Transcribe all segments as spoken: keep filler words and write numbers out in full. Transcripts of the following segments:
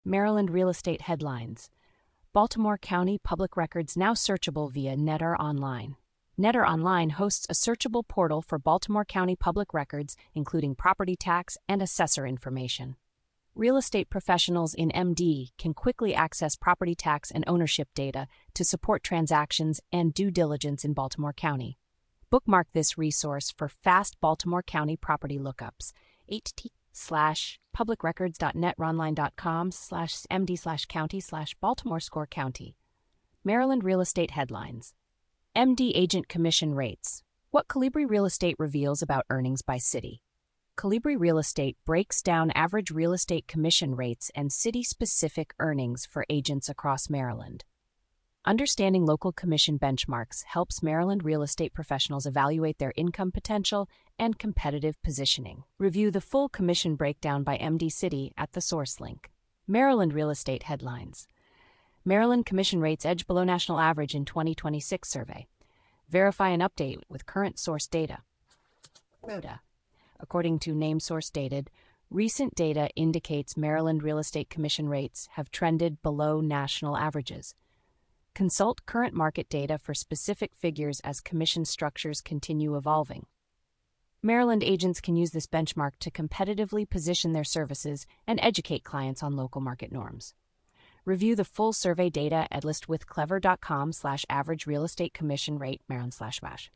Maryland real estate headlines. Baltimore County public records now searchable via Netter Online. Netter Online hosts a searchable portal for Baltimore County public records, including property tax and assessor information. Real estate professionals in M D can quickly access property tax and ownership data to support transactions and due diligence in Baltimore County. Bookmark this resource for fast Baltimore County property lookups. http slash publicrecords.netteronline.com slash md slash county slash Baltimore score county. Maryland real estate headlines. M D agent commission rates. What Colibri Real Estate reveals about earnings by city. Colibri Real Estate breaks down average real estate commission rates and city-specific earnings for agents across Maryland. Understanding local commission benchmarks helps Maryland real estate professionals evaluate their income potential and competitive positioning. Review the full commission breakdown by M D City at the source link. Maryland real estate headlines. Maryland commission rates edge below national average in twenty twenty-six survey. Verify and update with current source data. Rhoda. According to NameSource Dated, recent data indicates Maryland real estate commission rates have trended below national averages. Consult current market data for specific figures as commission structures continue evolving. Maryland agents can use this benchmark to competitively position their services and educate clients on local market norms. Review the full survey data at listwithclever.com slash average real estate commission rate Maryland slash bash.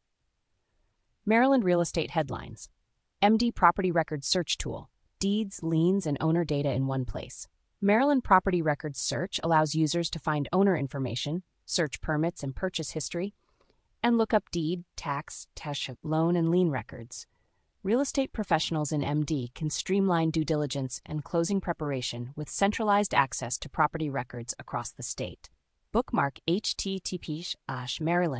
Maryland real estate headlines. M D Property Records Search Tool. Deeds, liens, and owner data in one place. Maryland Property Records Search allows users to find owner information, search permits and purchase history, and look up deed, tax, tax, loan, and lien records. Real estate professionals in M D can streamline due diligence and closing preparation with centralized access to property records across the state. Bookmark http slash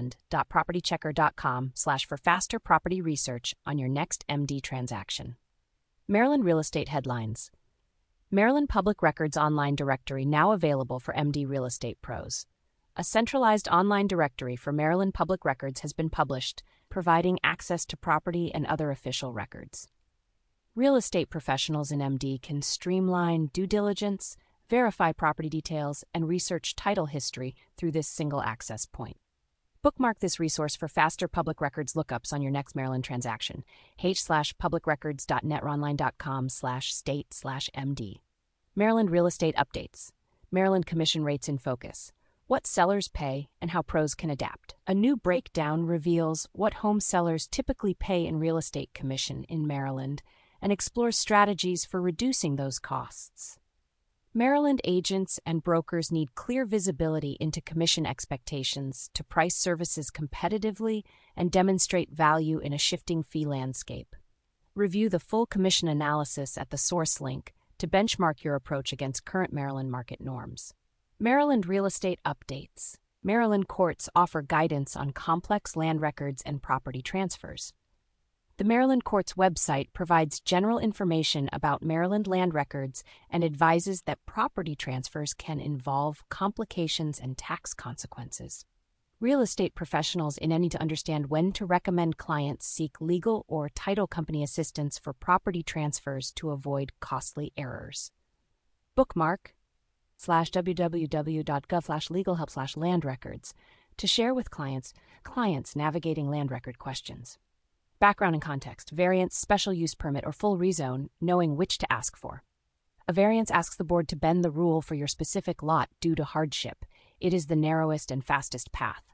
maryland.propertychecker.com slash for faster property research on your next M D transaction. Maryland real estate headlines. Maryland Public Records Online Directory now available for M D real estate pros. A centralized online directory for Maryland Public Records has been published, providing access to property and other official records. Real estate professionals in M D can streamline due diligence, verify property details, and research title history through this single access point. Bookmark this resource for faster public records lookups on your next Maryland transaction. H slash publicrecords.netteronline.com slash state slash MD. Maryland real estate updates. Maryland commission rates in focus. What sellers pay and how pros can adapt. A new breakdown reveals what home sellers typically pay in real estate commission in Maryland and explores strategies for reducing those costs. Maryland agents and brokers need clear visibility into commission expectations to price services competitively and demonstrate value in a shifting fee landscape. Review the full commission analysis at the source link to benchmark your approach against current Maryland market norms. Maryland real estate updates. Maryland courts offer guidance on complex land records and property transfers. The Maryland Courts website provides general information about Maryland land records and advises that property transfers can involve complications and tax consequences. Real estate professionals in need to understand when to recommend clients seek legal or title company assistance for property transfers to avoid costly errors. Bookmark slash www.gov slash legalhelp slash land records to share with clients, clients navigating land record questions. Background and context, variance, special use permit, or full rezone, knowing which to ask for. A variance asks the board to bend the rule for your specific lot due to hardship. It is the narrowest and fastest path.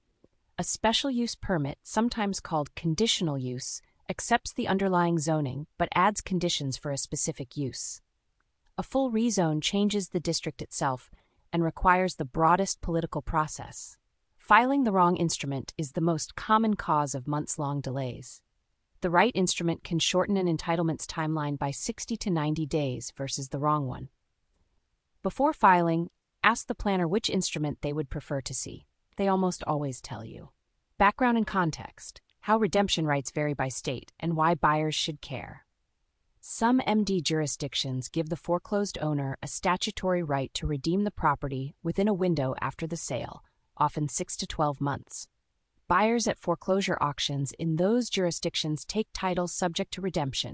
A special use permit, sometimes called conditional use, accepts the underlying zoning but adds conditions for a specific use. A full rezone changes the district itself and requires the broadest political process. Filing the wrong instrument is the most common cause of months-long delays. The right instrument can shorten an entitlement's timeline by sixty to ninety days versus the wrong one. Before filing, ask the planner which instrument they would prefer to see. They almost always tell you. Background and context, how redemption rights vary by state and why buyers should care. Some M D jurisdictions give the foreclosed owner a statutory right to redeem the property within a window after the sale, often six to twelve months. Buyers at foreclosure auctions in those jurisdictions take titles subject to redemption.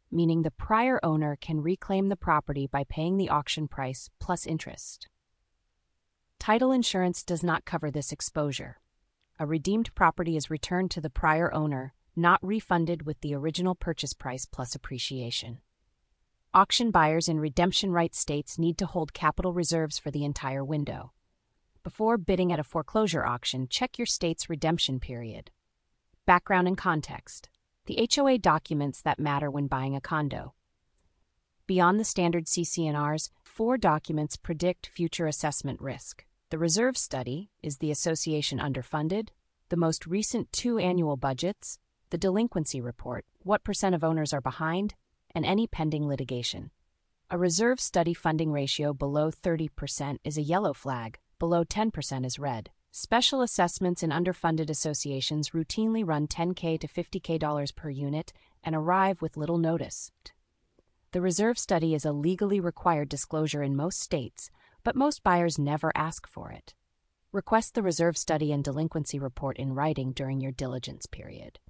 meaning the prior owner can reclaim the property by paying the auction price plus interest. Title insurance does not cover this exposure. A redeemed property is returned to the prior owner, not refunded with the original purchase price plus appreciation. Auction buyers in redemption rights states need to hold capital reserves for the entire window. Before bidding at a foreclosure auction, check your state's redemption period. Background and context. The H O A documents that matter when buying a condo. Beyond the standard C C N Rs, four documents predict future assessment risk. The reserve study is the association underfunded, the most recent two annual budgets, the delinquency report, what percent of owners are behind, and any pending litigation. A reserve study funding ratio below thirty percent is a yellow flag, below ten percent is red. Special assessments in underfunded associations routinely run ten thousand to fifty thousand dollars per unit and arrive with little notice. The reserve study is a legally required disclosure in most states, but most buyers never ask for it. Request the reserve study and delinquency report in writing during your diligence period.